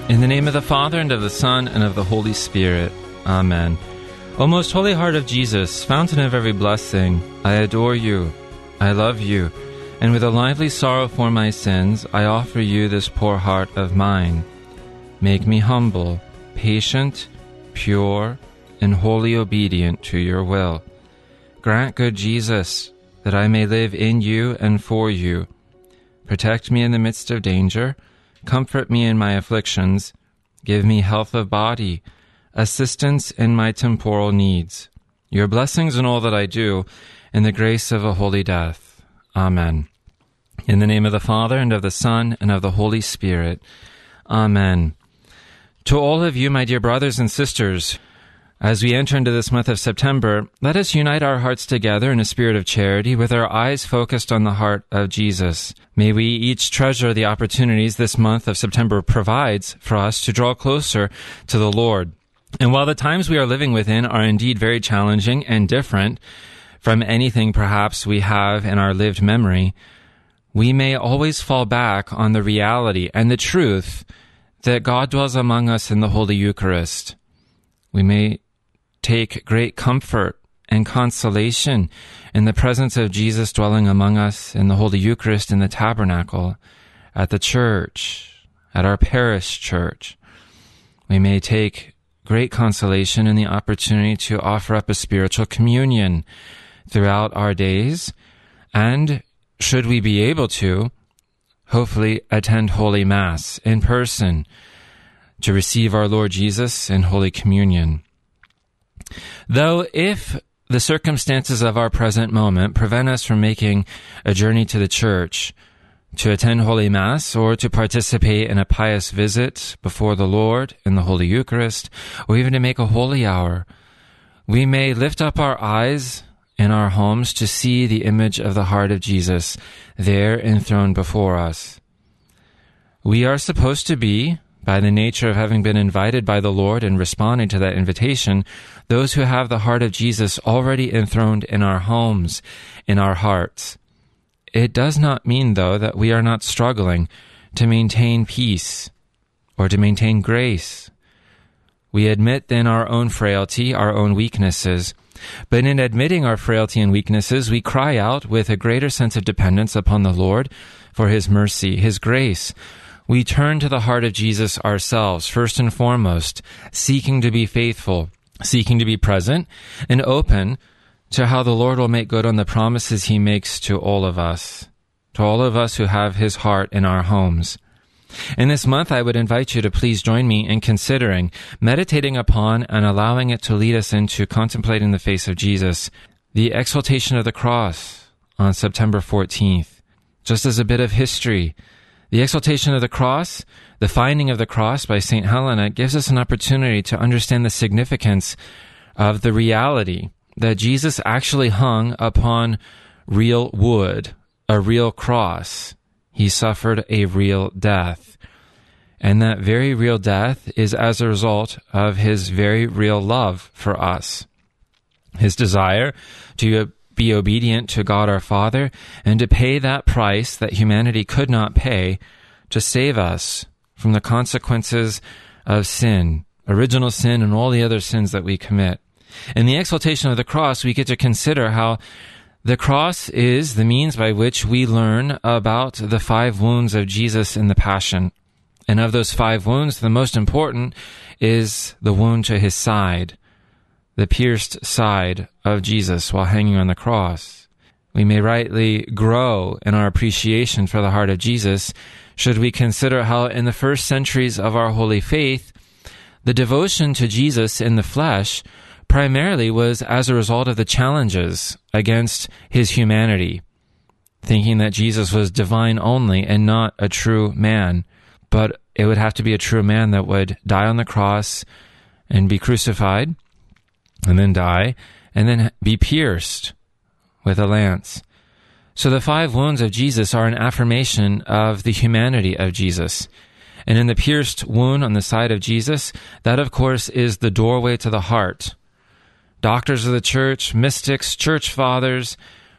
In the name of the Father, and of the Son, and of the Holy Spirit. Amen. O most holy heart of Jesus, fountain of every blessing, I adore you, I love you, and with a lively sorrow for my sins, I offer you this poor heart of mine. Make me humble, patient, pure, and wholly obedient to your will. Grant, good Jesus, that I may live in you and for you. Protect me in the midst of danger. Comfort me in my afflictions. Give me health of body, assistance in my temporal needs. Your blessings in all that I do, and the grace of a holy death. Amen. In the name of the Father, and of the Son, and of the Holy Spirit. Amen. To all of you, my dear brothers and sisters, as we enter into this month of September, let us unite our hearts together in a spirit of charity with our eyes focused on the heart of Jesus. May we each treasure the opportunities this month of September provides for us to draw closer to the Lord. And while the times we are living within are indeed very challenging and different from anything perhaps we have in our lived memory, we may always fall back on the reality and the truth that God dwells among us in the Holy Eucharist. We may take great comfort and consolation in the presence of Jesus dwelling among us in the Holy Eucharist, in the tabernacle, at the church, at our parish church. We may take great consolation in the opportunity to offer up a spiritual communion throughout our days, and should we be able to, hopefully attend Holy Mass in person to receive our Lord Jesus in Holy Communion. Though if the circumstances of our present moment prevent us from making a journey to the church to attend Holy Mass or to participate in a pious visit before the Lord in the Holy Eucharist, or even to make a holy hour, we may lift up our eyes in our homes to see the image of the heart of Jesus there enthroned before us. We are supposed to be, by the nature of having been invited by the Lord and responding to that invitation, those who have the heart of Jesus already enthroned in our homes, in our hearts. It does not mean, though, that we are not struggling to maintain peace or to maintain grace. We admit then our own frailty, our own weaknesses, but in admitting our frailty and weaknesses, we cry out with a greater sense of dependence upon the Lord for His mercy, His grace. We turn to the heart of Jesus ourselves, first and foremost, seeking to be faithful, seeking to be present, and open to how the Lord will make good on the promises He makes to all of us who have His heart in our homes. In this month, I would invite you to please join me in considering, meditating upon, and allowing it to lead us into contemplating the face of Jesus, the exaltation of the cross on September 14th. Just as a bit of history, the exaltation of the cross, the finding of the cross by St. Helena, gives us an opportunity to understand the significance of the reality that Jesus actually hung upon real wood, a real cross. He suffered a real death. And that very real death is as a result of His very real love for us. His desire to be obedient to God our Father, and to pay that price that humanity could not pay to save us from the consequences of sin, original sin and all the other sins that we commit. In the exaltation of the cross, we get to consider how the cross is the means by which we learn about the 5 wounds of Jesus in the Passion. And of those 5 wounds, the most important is the wound to His side, the pierced side of Jesus while hanging on the cross. We may rightly grow in our appreciation for the heart of Jesus should we consider how in the first centuries of our holy faith, the devotion to Jesus in the flesh primarily was as a result of the challenges against His humanity, thinking that Jesus was divine only and not a true man, but it would have to be a true man that would die on the cross and be crucified, and then die, and then be pierced with a lance. So the 5 wounds of Jesus are an affirmation of the humanity of Jesus. And in the pierced wound on the side of Jesus, that of course is the doorway to the heart. Doctors of the church, mystics, church fathers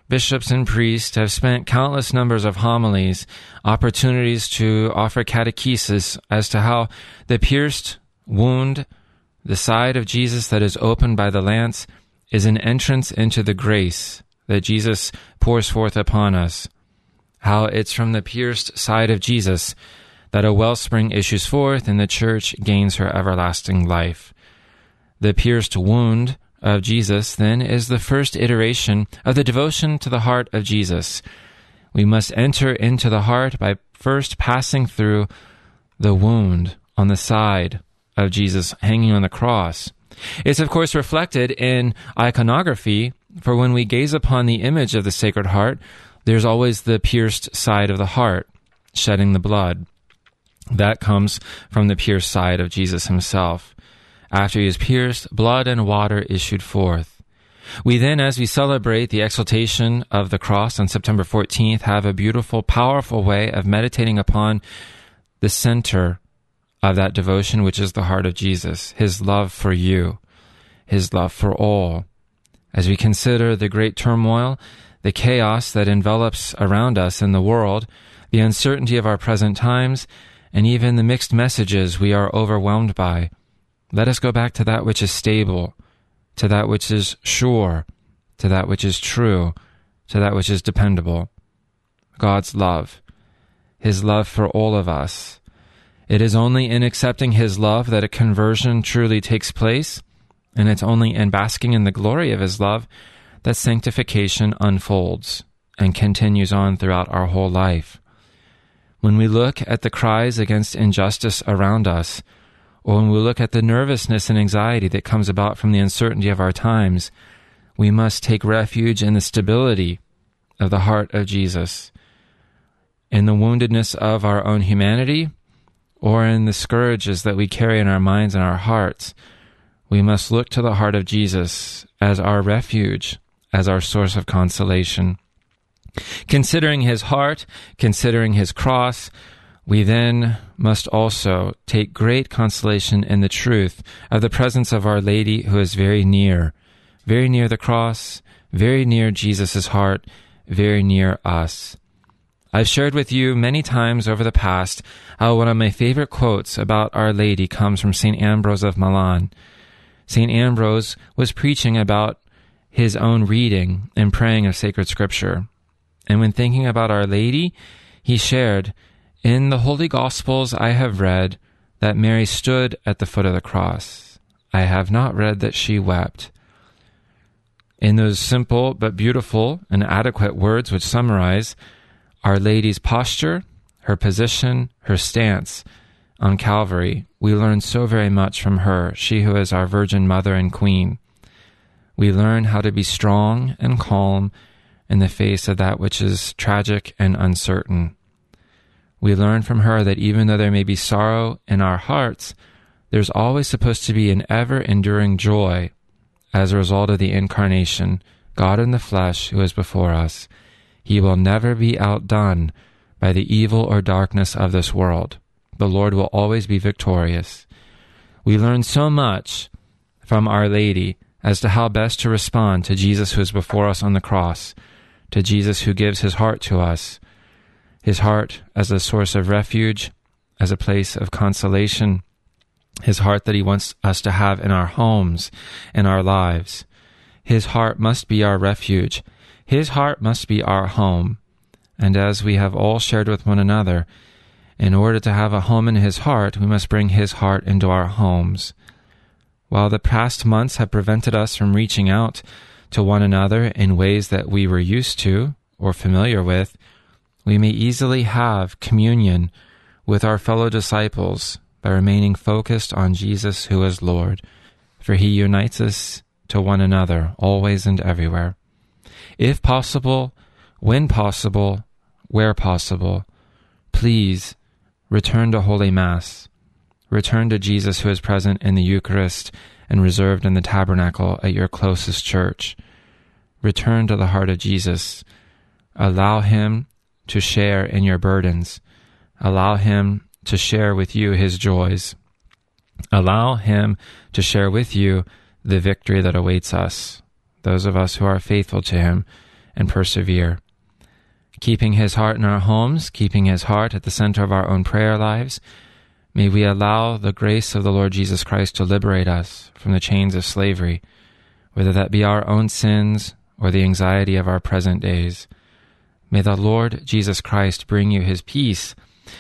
bishops and priests have spent countless numbers of homilies, opportunities to offer catechesis as to how the pierced wound, the side of Jesus that is opened by the lance, is an entrance into the grace that Jesus pours forth upon us. How it's from the pierced side of Jesus that a wellspring issues forth and the church gains her everlasting life. The pierced wound of Jesus, then, is the first iteration of the devotion to the heart of Jesus. We must enter into the heart by first passing through the wound on the side of Jesus hanging on the cross. It's, of course, reflected in iconography, for when we gaze upon the image of the Sacred Heart, there's always the pierced side of the heart, shedding the blood. That comes from the pierced side of Jesus himself. After he is pierced, blood and water issued forth. We then, as we celebrate the exaltation of the cross on September 14th, have a beautiful, powerful way of meditating upon the center of that devotion, which is the heart of Jesus, his love for you, his love for all. As we consider the great turmoil, the chaos that envelops around us in the world, the uncertainty of our present times, and even the mixed messages we are overwhelmed by, let us go back to that which is stable, to that which is sure, to that which is true, to that which is dependable. God's love, his love for all of us. It is only in accepting his love that a conversion truly takes place, and it's only in basking in the glory of his love that sanctification unfolds and continues on throughout our whole life. When we look at the cries against injustice around us, or when we look at the nervousness and anxiety that comes about from the uncertainty of our times, we must take refuge in the stability of the heart of Jesus, in the woundedness of our own humanity, or in the scourges that we carry in our minds and our hearts. We must look to the heart of Jesus as our refuge, as our source of consolation. Considering his heart, considering his cross, we then must also take great consolation in the truth of the presence of Our Lady, who is very near the cross, very near Jesus' heart, very near us. I've shared with you many times over the past how one of my favorite quotes about Our Lady comes from St. Ambrose of Milan. St. Ambrose was preaching about his own reading and praying of sacred scripture. And when thinking about Our Lady, he shared, "In the Holy Gospels I have read that Mary stood at the foot of the cross. I have not read that she wept." In those simple but beautiful and adequate words which summarize Our Lady's posture, her position, her stance on Calvary, we learn so very much from her, she who is our Virgin Mother and Queen. We learn how to be strong and calm in the face of that which is tragic and uncertain. We learn from her that even though there may be sorrow in our hearts, there's always supposed to be an ever-enduring joy as a result of the Incarnation, God in the flesh who is before us. He will never be outdone by the evil or darkness of this world. The Lord will always be victorious. We learn so much from Our Lady as to how best to respond to Jesus who is before us on the cross, to Jesus who gives his heart to us, his heart as a source of refuge, as a place of consolation, his heart that he wants us to have in our homes, in our lives. His heart must be our refuge. His heart must be our home. And as we have all shared with one another, in order to have a home in his heart, we must bring his heart into our homes. While the past months have prevented us from reaching out to one another in ways that we were used to or familiar with, we may easily have communion with our fellow disciples by remaining focused on Jesus who is Lord, for he unites us to one another always and everywhere. If possible, when possible, where possible, please return to Holy Mass. Return to Jesus who is present in the Eucharist and reserved in the tabernacle at your closest church. Return to the heart of Jesus. Allow him to share in your burdens. Allow him to share with you his joys. Allow him to share with you the victory that awaits us, those of us who are faithful to him and persevere. Keeping his heart in our homes, keeping his heart at the center of our own prayer lives, may we allow the grace of the Lord Jesus Christ to liberate us from the chains of slavery, whether that be our own sins or the anxiety of our present days. May the Lord Jesus Christ bring you his peace,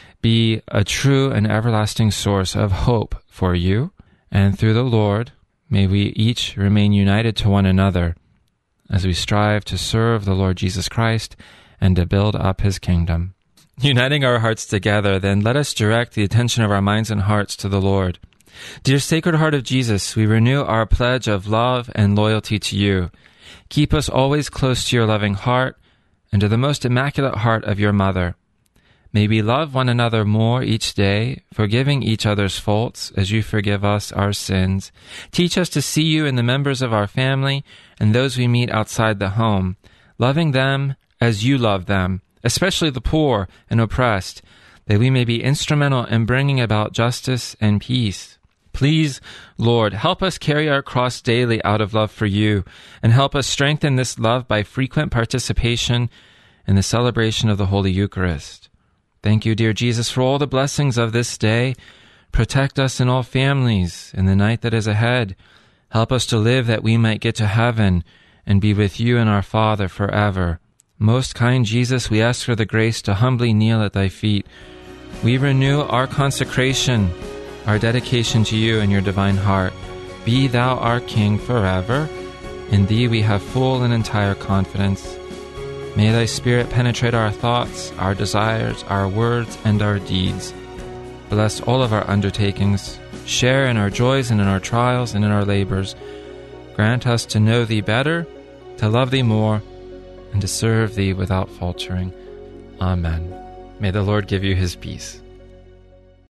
be a true and everlasting source of hope for you, and through the Lord, may we each remain united to one another as we strive to serve the Lord Jesus Christ and to build up his kingdom. Uniting our hearts together, then let us direct the attention of our minds and hearts to the Lord. Dear Sacred Heart of Jesus, we renew our pledge of love and loyalty to you. Keep us always close to your loving heart and to the most immaculate heart of your Mother. May we love one another more each day, forgiving each other's faults as you forgive us our sins. Teach us to see you in the members of our family and those we meet outside the home, loving them as you love them, especially the poor and oppressed, that we may be instrumental in bringing about justice and peace. Please, Lord, help us carry our cross daily out of love for you, and help us strengthen this love by frequent participation in the celebration of the Holy Eucharist. Thank you, dear Jesus, for all the blessings of this day. Protect us and all families in the night that is ahead. Help us to live that we might get to heaven and be with you and our Father forever. Most kind Jesus, we ask for the grace to humbly kneel at thy feet. We renew our consecration, our dedication to you and your divine heart. Be thou our King forever. In thee we have full and entire confidence. May thy Spirit penetrate our thoughts, our desires, our words, and our deeds. Bless all of our undertakings. Share in our joys and in our trials and in our labors. Grant us to know thee better, to love thee more, and to serve thee without faltering. Amen. May the Lord give you his peace.